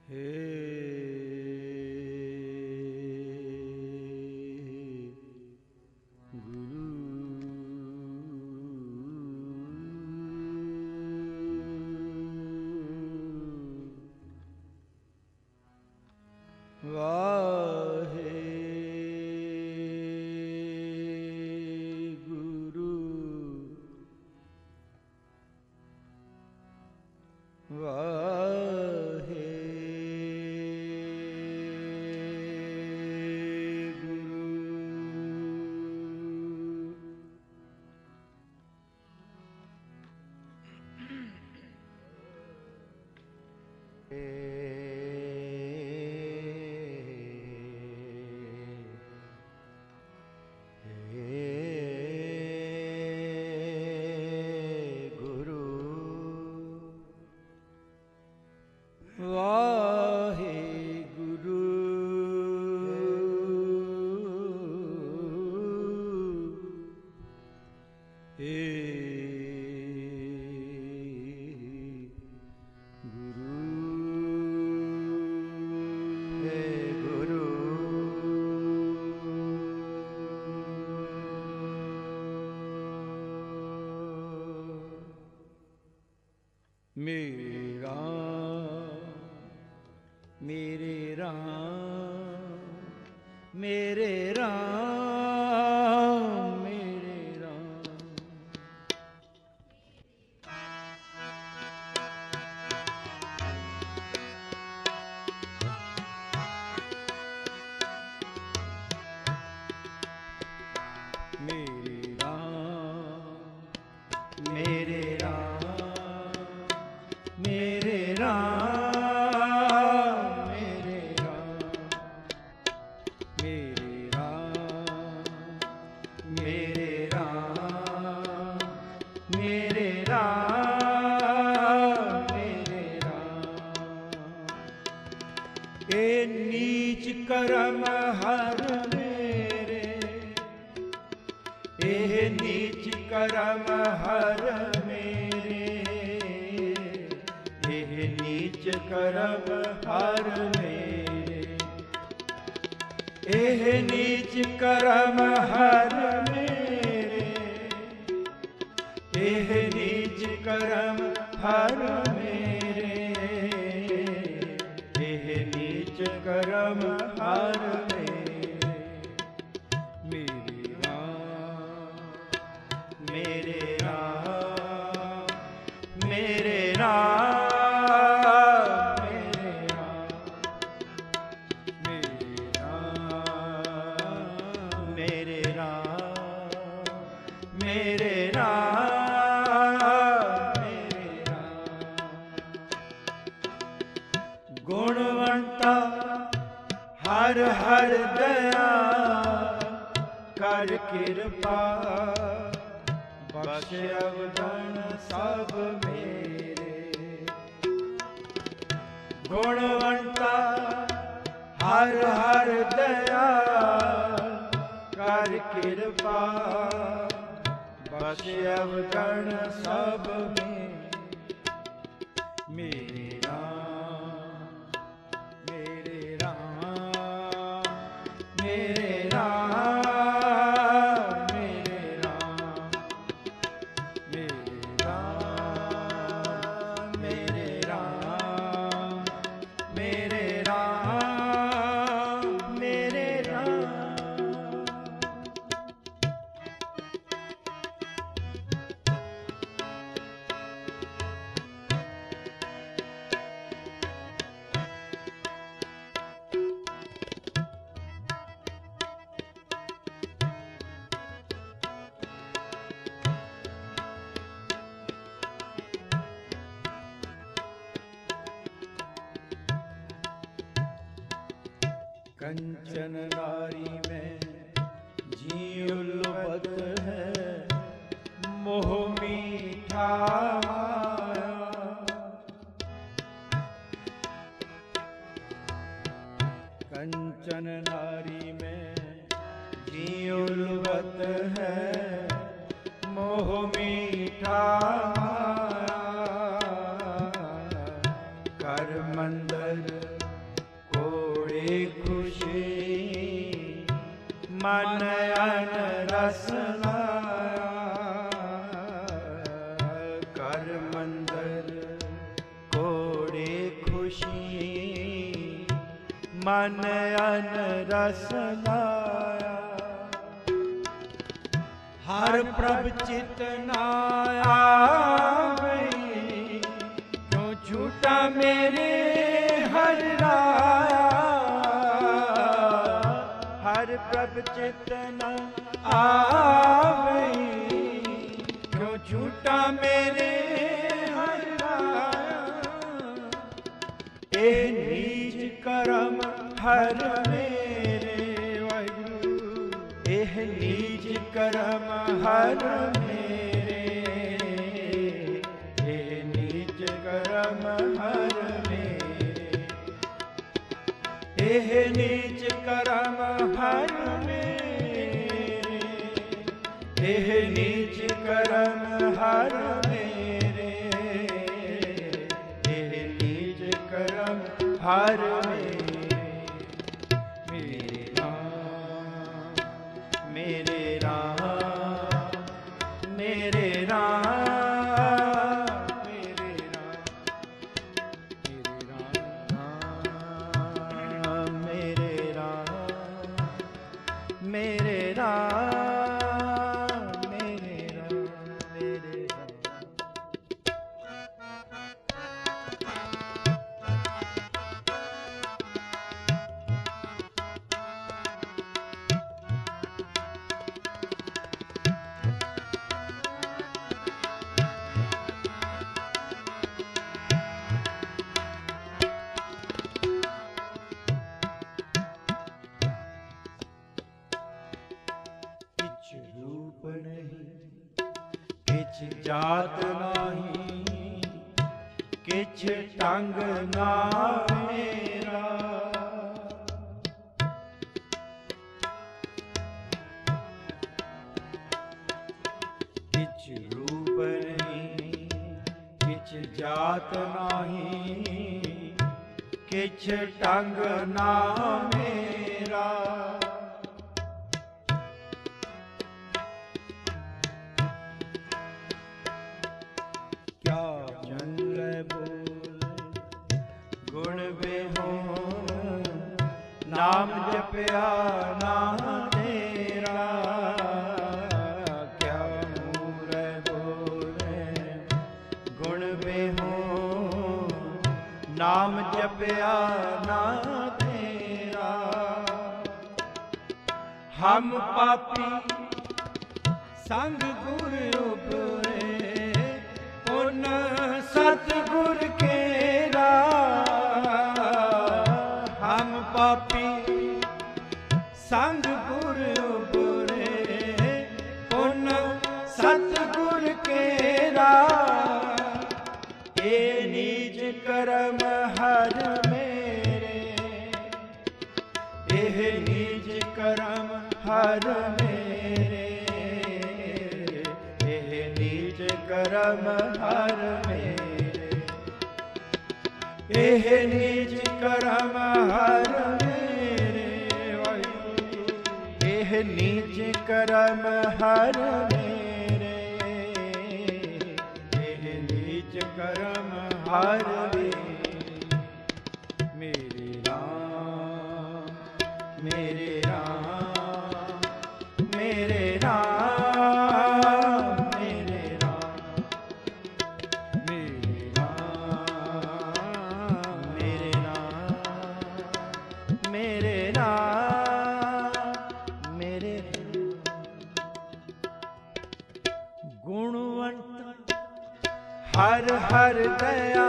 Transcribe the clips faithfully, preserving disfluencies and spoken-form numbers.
मेरे राम मेरे राम मेरे राम मेरे राम मेरे राम मेरे राम मेरे राम मेरे राम मेरे राम मेरे राम मेरे राम मेरे राम। ए नीच करम हर मेरे, ए नीच करम हर मेरे, नीच करम हर मेरे, एह नीच करम हर मेरे, एह नीच करम हर मेरे, एह नीच करम हर मेरे। मेरे राम मेरे राम मेरे राम मेरे राम मेरे राम। गुणवंता हर हर दया कर कृपा, बख्श अवदान सब मेरे। गुणवंता हर हर दया कर कृपा, बख्श अवगण सब में। मेरे राम मेरे राम मेरे राम मेरे राम मेरे राम मेरे राम मेरे राम मेरे राम। कंचन नारी में जीउल्लुबत है, मोह मीठा माया। कंचन नारी में जीउल्लुबत है, मोह मीठा माया। कर मंदर मन अन रस लाया, कर मंदर कोड़े खुशी, मन अन रस लाया। हर प्रभ चित न आवे, क्यों झूठा मेरे हर राया। हर प्रभ चित न आवे, क्यों झूठा मेरे हर राया। ए नीच करम हर मेरे वाहिगुरु, एह नीच करम हर मेरे, एह नीच करम हर मेरे, एह नीच करम हर मेरे, एह नीच करम हर मेरे, एह नीच करम हर मेरे। मेरे राम मेरे राम मेरे राम मेरे राम मेरे राम मेरे राम मेरे राम। जात नाही, किछ टंग ना मेरा। किछ रूप नहीं, किछ जात नाही, किछ टंग ना मेरा। नाम जपया ना तेरा, क्या मूर बोले गुण बेहो। नाम जपया ना तेरा, हम पापी संग गुर उपरे, पुन सतगुर केरा। हम पापी संग गुर उपरे, पुन सतगुर केरा। ए नीच करम हर मेरे, एह नीच करम हर मेरे, एह नीच करम हर मेरे, एह नीच करम हर मेरे। एह नीच करम हर मेरे, एह नीच करम हर मेरे। मेरे राम मेरे राम मेरे राम मेरे राम मेरे राम मेरे राम मेरे गुणवंत हर हर दया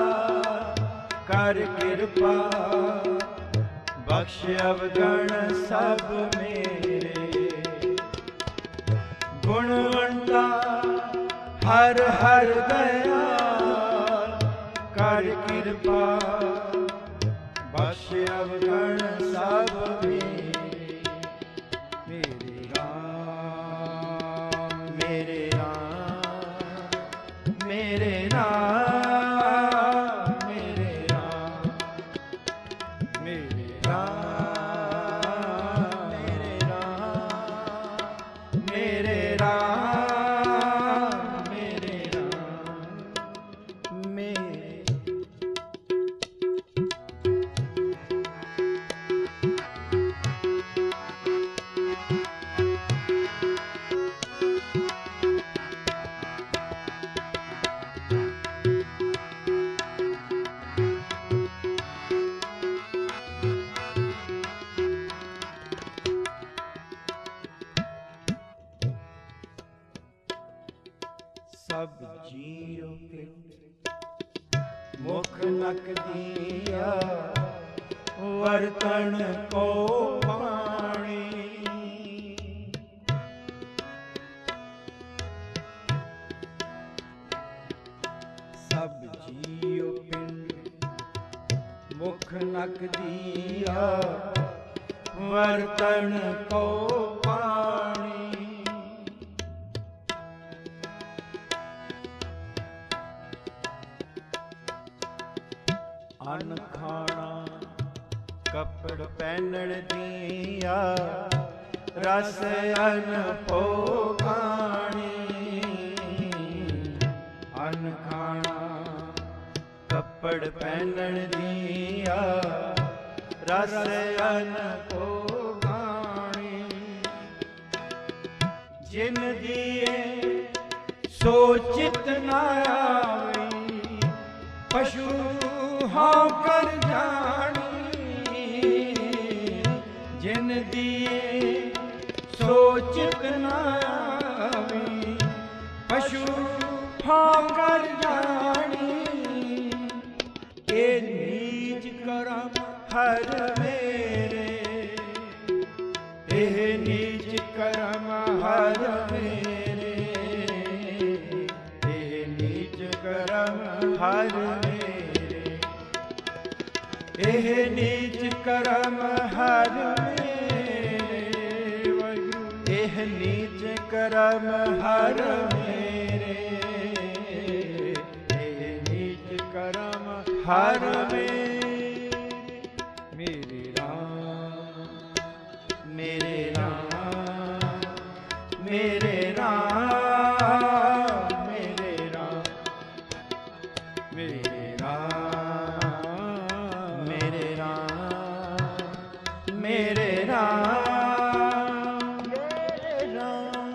कर कृपा, बख्श अवगण सब मेरे। गुणवंता हर हर दया कर कृपा, बख्श अवगण सब मेरे। मेरे राम मेरे राम मेरे राम मेरे राम मेरे राम मेरे राम मुख नक दिया वर्तन को पाणी। सब जियो पिंड मुख नक दिया वर्तन को पाणी। अन्न खाना कपड़ पहनण दिया रस अन्न भोगाणी। अन्न खाना कपड़ पहनण दिया रस अन्न भोगाणी। जिन दिए सोचित न आवी पशु हाँ कर जानी। जिन दिए सोचित न आवी पशु हाँ कर जानी। ए नीच करम हर मेरे, एह नीच करम हर मेरे, एह नीच करम हर मेरे, एह नीच करम हर मेरे, एह नीच करम हर मेरे, एह नीच करम हर मेरे। मेरे राम मेरे राम मेरे राम मेरे राम मेरे राम मेरे राम मेरे राम मेरे राम।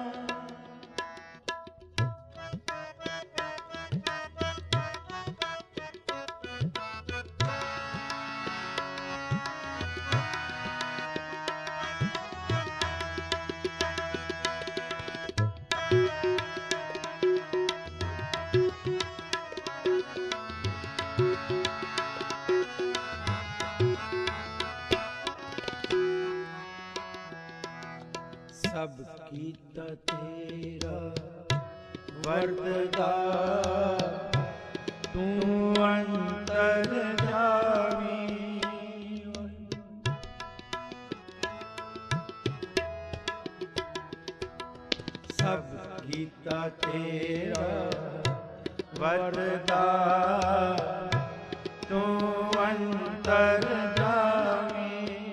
सब कीता तेरा वरदा तू अंतर जावी। सब कीता तेरा वरदा तू अंतर जावी।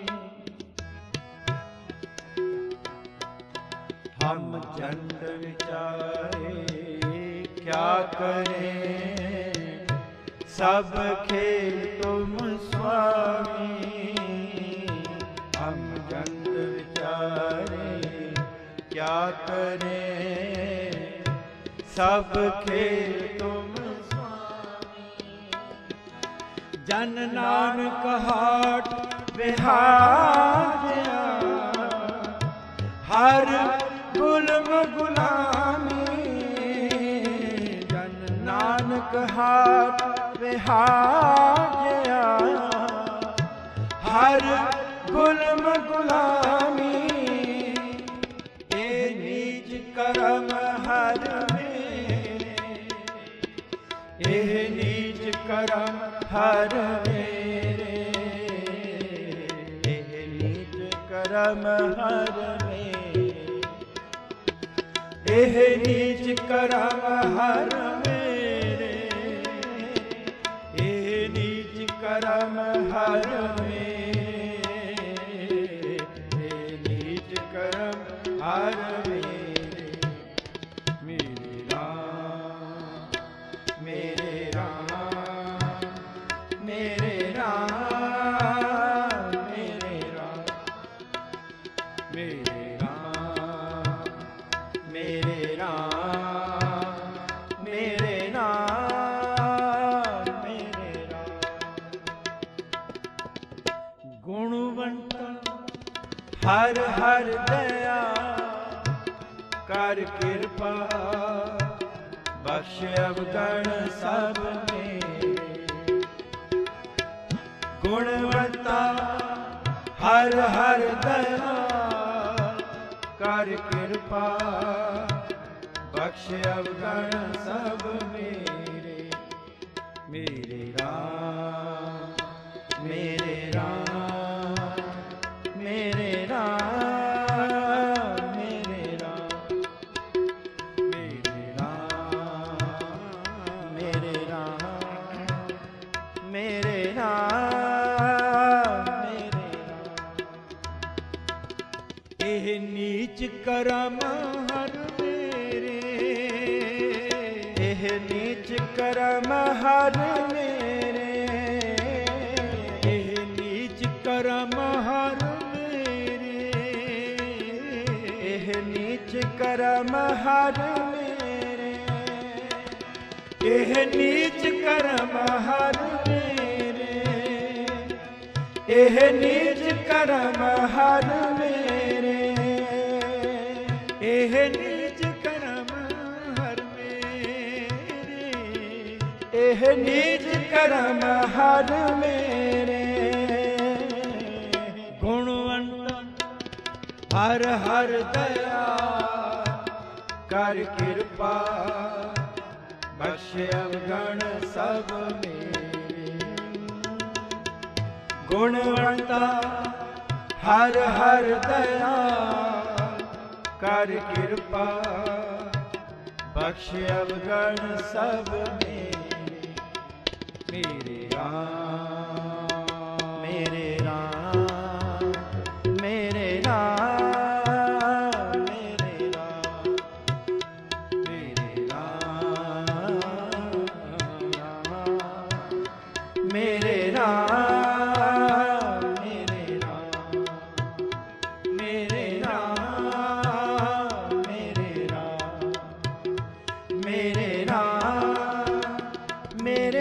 हम चंद विचारे क्या करें सब खेल तुम स्वामी। हम चंद विचारे क्या करें सब खेल तुम स्वामी। जन नानक हाट विहार हर गुलम गुलामी। जन नानक हाट विहार हर गुलम गुलामी। ए नीच करम हर मेरे, एह नीच करम हर मेरे, एह नीच करम हर मेरे, एह नीच करम हर मेरे, एह नीच करम हर मेरे, एह नीच करम हर मेरे। मेरे राम मेरे राम मेरे राम मेरे राम मेरे राम मेरे राम मेरे राम मेरे राम। गुणवंता हर हर दया कर कृपा बख्श अवगण सब मेरे। गुणवंता हर हर दया कर कृपा बख्श अवगण सब मेरे। मेरे राम मेरे राम मेरे राम मेरे राम मेरे राम मेरे राम मेरे राम मेरे राम। एह नीच करम हर मेरे, एह नीच करम हर मेरे, एह नीच करम हर मेरे, एह नीच करम हर मेरे, एह नीच करम हर मेरे, एह नीच करम हर मेरे, एह नीच करम हर मेरे, एह नीच करम हर मेरे। गुणवंत हर हर दया कर कृपा बख्श अवगण सब मेरे। गुणवंता हर हर दया कर कृपा बख्श अवगण सब मेरे। मेरे राम मेरे राम मेरे राम मेरे राम मेरे राम मेरे राम मेरे राम मेरे राम मेरे राम मेरे राम मेरे